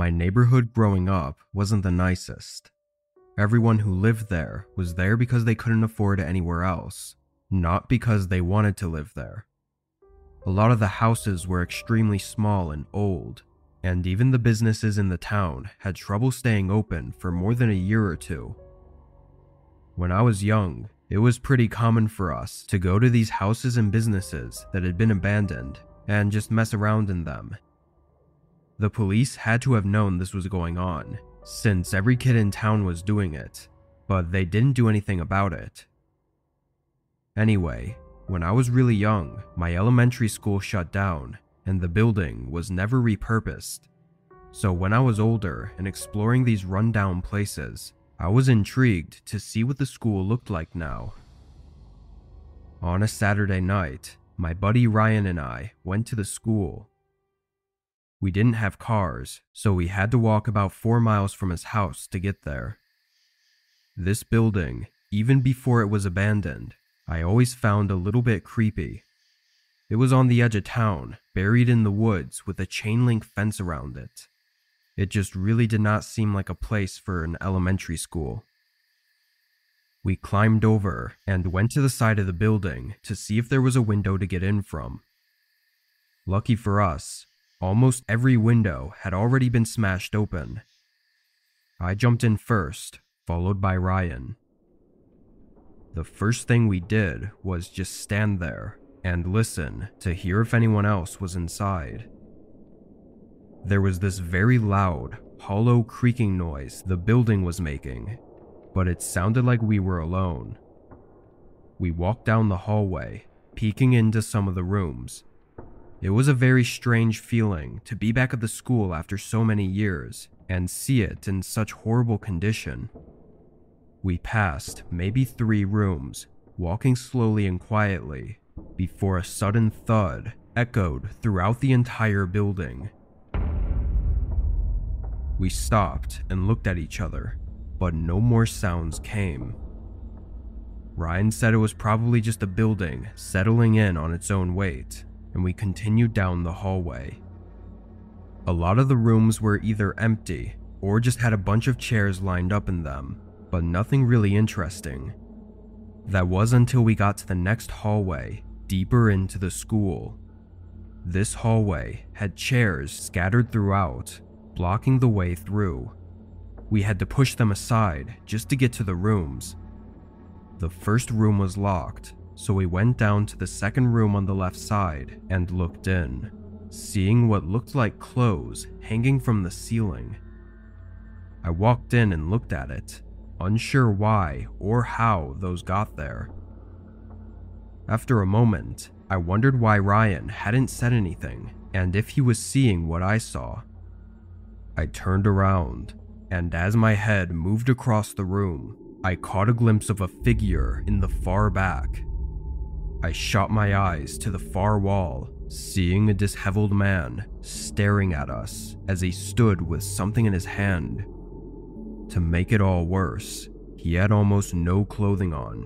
My neighborhood growing up wasn't the nicest. Everyone who lived there was there because they couldn't afford anywhere else, not because they wanted to live there. A lot of the houses were extremely small and old, and even the businesses in the town had trouble staying open for more than a year or two. When I was young, it was pretty common for us to go to these houses and businesses that had been abandoned and just mess around in them. The police had to have known this was going on, since every kid in town was doing it, but they didn't do anything about it. Anyway, when I was really young, my elementary school shut down, and the building was never repurposed. So when I was older and exploring these rundown places, I was intrigued to see what the school looked like now. On a Saturday night, my buddy Ryan and I went to the school. We didn't have cars, so we had to walk about 4 miles from his house to get there. This building, even before it was abandoned, I always found a little bit creepy. It was on the edge of town, buried in the woods with a chain link fence around it. It just really did not seem like a place for an elementary school. We climbed over and went to the side of the building to see if there was a window to get in from. Lucky for us, almost every window had already been smashed open. I jumped in first, followed by Ryan. The first thing we did was just stand there and listen to hear if anyone else was inside. There was this very loud, hollow creaking noise the building was making, but it sounded like we were alone. We walked down the hallway, peeking into some of the rooms. It was a very strange feeling to be back at the school after so many years and see it in such horrible condition. We passed maybe 3 rooms, walking slowly and quietly, before a sudden thud echoed throughout the entire building. We stopped and looked at each other, but no more sounds came. Ryan said it was probably just a building settling in on its own weight, and we continued down the hallway. A lot of the rooms were either empty or just had a bunch of chairs lined up in them, but nothing really interesting. That was until we got to the next hallway, deeper into the school. This hallway had chairs scattered throughout, blocking the way through. We had to push them aside just to get to the rooms. The first room was locked, so we went down to the second room on the left side and looked in, seeing what looked like clothes hanging from the ceiling. I walked in and looked at it, unsure why or how those got there. After a moment, I wondered why Ryan hadn't said anything and if he was seeing what I saw. I turned around, and as my head moved across the room, I caught a glimpse of a figure in the far back. I shot my eyes to the far wall, seeing a disheveled man staring at us as he stood with something in his hand. To make it all worse, he had almost no clothing on.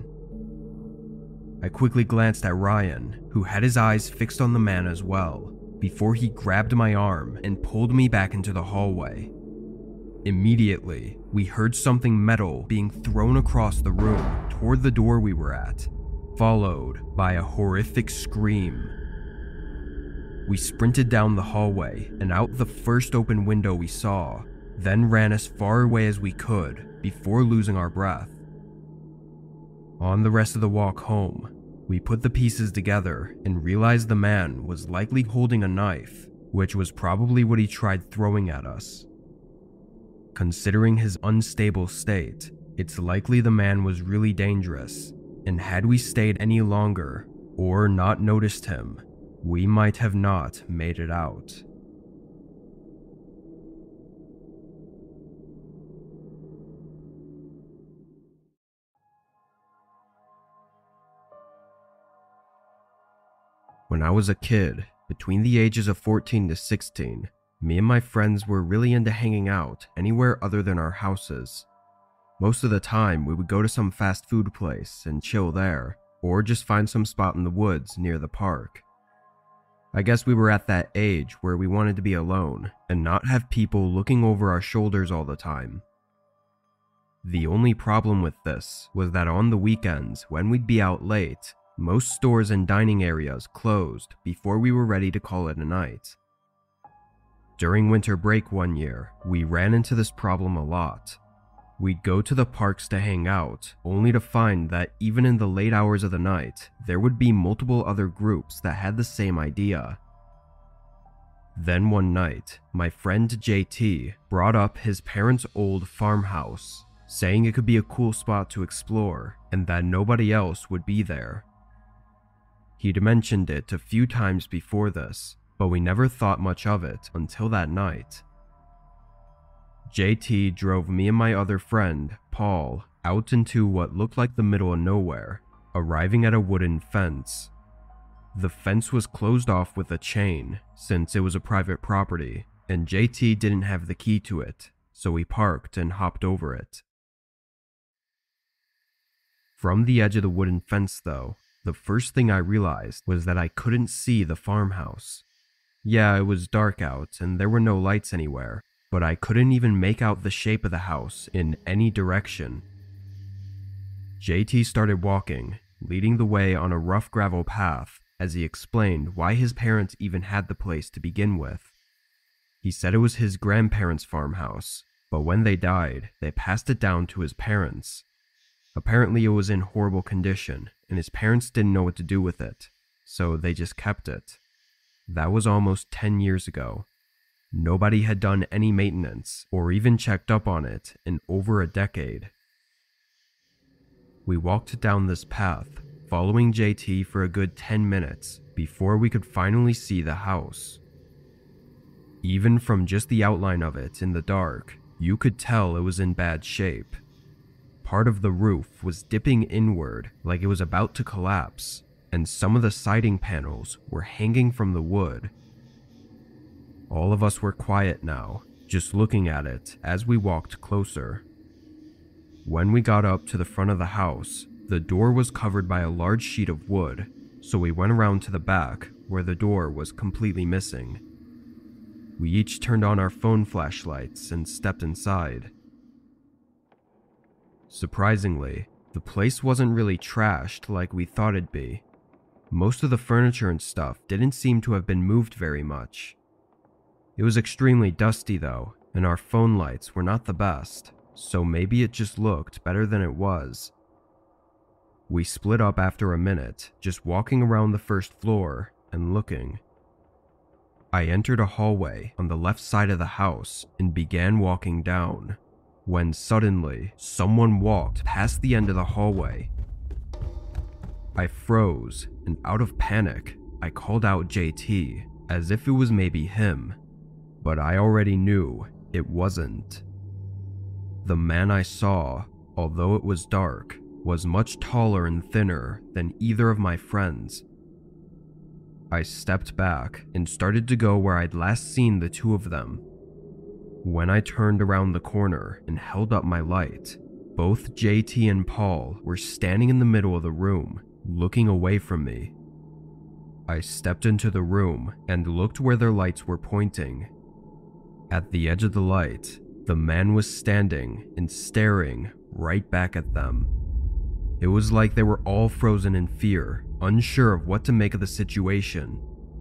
I quickly glanced at Ryan, who had his eyes fixed on the man as well, before he grabbed my arm and pulled me back into the hallway. Immediately, we heard something metal being thrown across the room toward the door we were at, followed by a horrific scream. We sprinted down the hallway and out the first open window we saw, then ran as far away as we could before losing our breath. On the rest of the walk home, we put the pieces together and realized the man was likely holding a knife, which was probably what he tried throwing at us. Considering his unstable state, it's likely the man was really dangerous, and had we stayed any longer or not noticed him, we might have not made it out. When I was a kid, between the ages of 14 to 16, me and my friends were really into hanging out anywhere other than our houses. Most of the time, we would go to some fast food place and chill there, or just find some spot in the woods near the park. I guess we were at that age where we wanted to be alone and not have people looking over our shoulders all the time. The only problem with this was that on the weekends, when we'd be out late, most stores and dining areas closed before we were ready to call it a night. During winter break one year, we ran into this problem a lot. We'd go to the parks to hang out, only to find that even in the late hours of the night, there would be multiple other groups that had the same idea. Then one night, my friend JT brought up his parents' old farmhouse, saying it could be a cool spot to explore and that nobody else would be there. He'd mentioned it a few times before this, but we never thought much of it until that night. JT drove me and my other friend, Paul, out into what looked like the middle of nowhere, arriving at a wooden fence. The fence was closed off with a chain, since it was a private property, and JT didn't have the key to it, so we parked and hopped over it. From the edge of the wooden fence, though, the first thing I realized was that I couldn't see the farmhouse. Yeah, it was dark out and there were no lights anywhere, but I couldn't even make out the shape of the house in any direction. JT started walking, leading the way on a rough gravel path, as he explained why his parents even had the place to begin with. He said it was his grandparents' farmhouse, but when they died, they passed it down to his parents. Apparently it was in horrible condition, and his parents didn't know what to do with it, so they just kept it. That was almost 10 years ago. Nobody had done any maintenance or even checked up on it in over a decade. We walked down this path, following JT for a good 10 minutes before we could finally see the house. Even from just the outline of it in the dark, you could tell it was in bad shape. Part of the roof was dipping inward like it was about to collapse, and some of the siding panels were hanging from the wood. All of us were quiet now, just looking at it as we walked closer. When we got up to the front of the house, the door was covered by a large sheet of wood, so we went around to the back where the door was completely missing. We each turned on our phone flashlights and stepped inside. Surprisingly, the place wasn't really trashed like we thought it'd be. Most of the furniture and stuff didn't seem to have been moved very much. It was extremely dusty though, and our phone lights were not the best, so maybe it just looked better than it was. We split up after a minute, just walking around the first floor and looking. I entered a hallway on the left side of the house and began walking down, when suddenly someone walked past the end of the hallway. I froze, and out of panic, I called out JT, as if it was maybe him, but I already knew it wasn't. The man I saw, although it was dark, was much taller and thinner than either of my friends. I stepped back and started to go where I'd last seen the two of them. When I turned around the corner and held up my light, both JT and Paul were standing in the middle of the room, looking away from me. I stepped into the room and looked where their lights were pointing. At the edge of the light, the man was standing and staring right back at them. It was like they were all frozen in fear, unsure of what to make of the situation.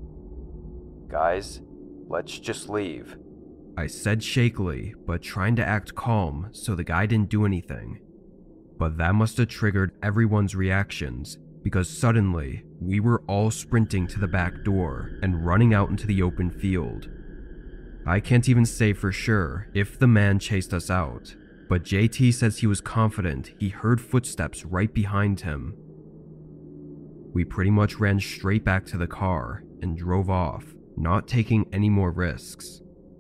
"Guys, let's just leave," I said shakily, but trying to act calm so the guy didn't do anything. But that must have triggered everyone's reactions, because suddenly, we were all sprinting to the back door and running out into the open field. I can't even say for sure if the man chased us out, but JT says he was confident he heard footsteps right behind him. We pretty much ran straight back to the car and drove off, not taking any more risks.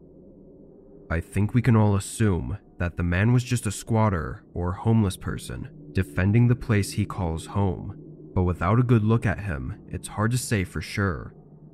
I think we can all assume that the man was just a squatter or homeless person defending the place he calls home, but without a good look at him, it's hard to say for sure.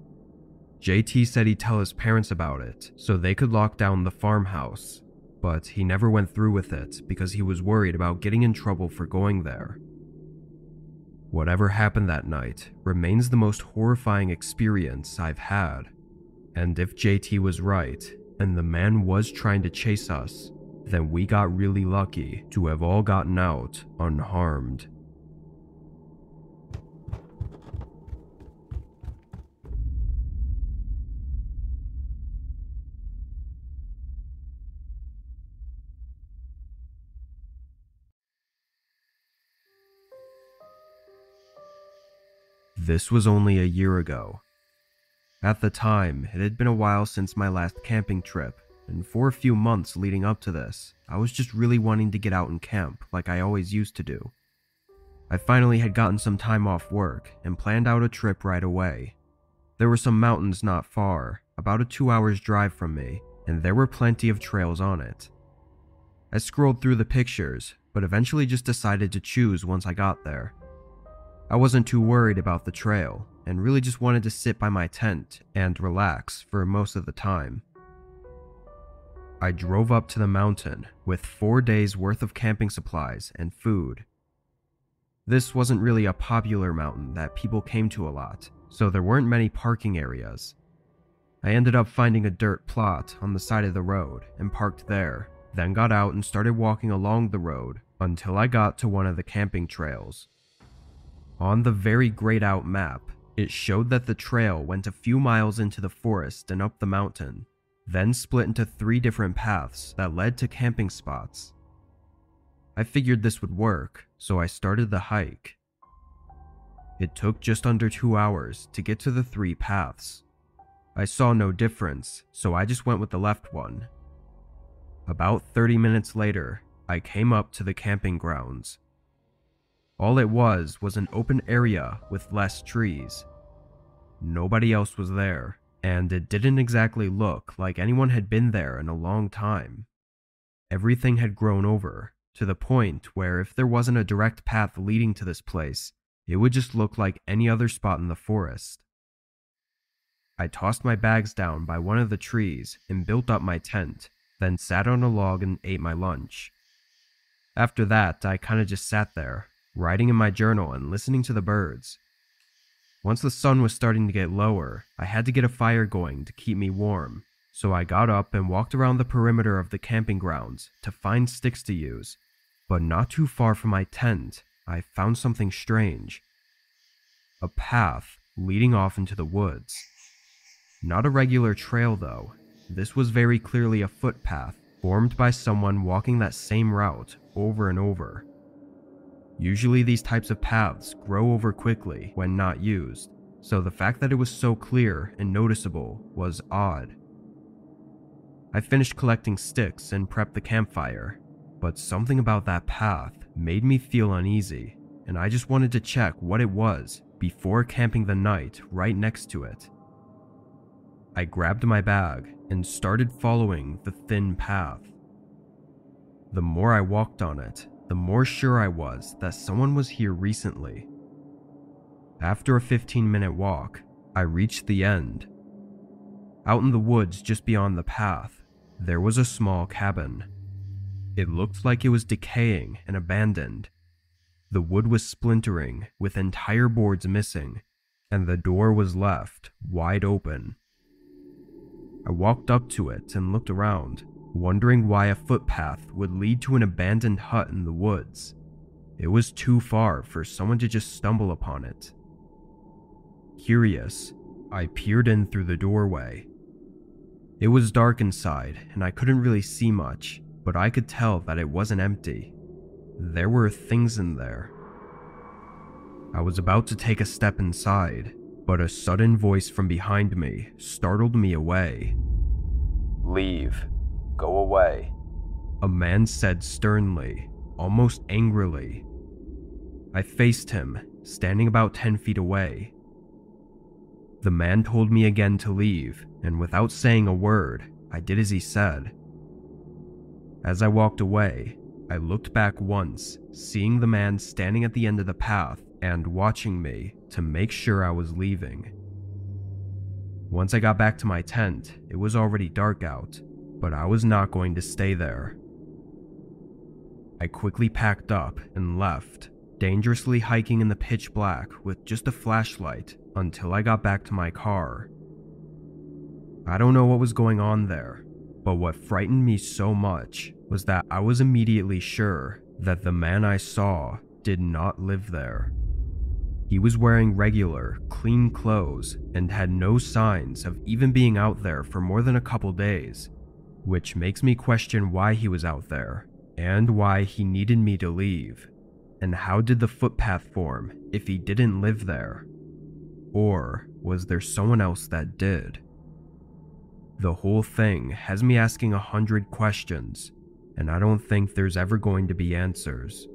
JT said he'd tell his parents about it so they could lock down the farmhouse, but he never went through with it because he was worried about getting in trouble for going there. Whatever happened that night remains the most horrifying experience I've had. And if JT was right, and the man was trying to chase us, then we got really lucky to have all gotten out unharmed. This was only a year ago. At the time, it had been a while since my last camping trip, and for a few months leading up to this, I was just really wanting to get out and camp like I always used to do. I finally had gotten some time off work and planned out a trip right away. There were some mountains not far, about a 2 hours drive from me, and there were plenty of trails on it. I scrolled through the pictures, but eventually just decided to choose once I got there. I wasn't too worried about the trail, and really just wanted to sit by my tent and relax for most of the time. I drove up to the mountain with 4 days worth of camping supplies and food. This wasn't really a popular mountain that people came to a lot, so there weren't many parking areas. I ended up finding a dirt plot on the side of the road and parked there, then got out and started walking along the road until I got to one of the camping trails. On the very grayed out map, it showed that the trail went a few miles into the forest and up the mountain, then split into 3 different paths that led to camping spots. I figured this would work, so I started the hike. It took just under 2 hours to get to the 3 paths. I saw no difference, so I just went with the left one. About 30 minutes later, I came up to the camping grounds. All it was an open area with less trees. Nobody else was there, and it didn't exactly look like anyone had been there in a long time. Everything had grown over, to the point where if there wasn't a direct path leading to this place, it would just look like any other spot in the forest. I tossed my bags down by one of the trees and built up my tent, then sat on a log and ate my lunch. After that, I kinda just sat there, writing in my journal and listening to the birds. Once the sun was starting to get lower, I had to get a fire going to keep me warm, so I got up and walked around the perimeter of the camping grounds to find sticks to use. But not too far from my tent, I found something strange. A path leading off into the woods. Not a regular trail though. This was very clearly a footpath formed by someone walking that same route over and over. Usually these types of paths grow over quickly when not used, so the fact that it was so clear and noticeable was odd. I finished collecting sticks and prepped the campfire, but something about that path made me feel uneasy, and I just wanted to check what it was before camping the night right next to it. I grabbed my bag and started following the thin path. The more I walked on it, the more sure I was that someone was here recently. After a 15-minute walk, I reached the end. Out in the woods just beyond the path, there was a small cabin. It looked like it was decaying and abandoned. The wood was splintering with entire boards missing, and the door was left wide open. I walked up to it and looked around, wondering why a footpath would lead to an abandoned hut in the woods. It was too far for someone to just stumble upon it. Curious, I peered in through the doorway. It was dark inside and I couldn't really see much, but I could tell that it wasn't empty. There were things in there. I was about to take a step inside, but a sudden voice from behind me startled me away. "Leave. Go away," a man said sternly, almost angrily. I faced him, standing about 10 feet away. The man told me again to leave, and without saying a word, I did as he said. As I walked away, I looked back once, seeing the man standing at the end of the path and watching me to make sure I was leaving. Once I got back to my tent, it was already dark out, but I was not going to stay there. I quickly packed up and left, dangerously hiking in the pitch black with just a flashlight until I got back to my car. I don't know what was going on there, but what frightened me so much was that I was immediately sure that the man I saw did not live there. He was wearing regular, clean clothes and had no signs of even being out there for more than a couple days, which makes me question why he was out there and why he needed me to leave. And how did the footpath form if he didn't live there? Or was there someone else that did? The whole thing has me asking 100 questions, and I don't think there's ever going to be answers.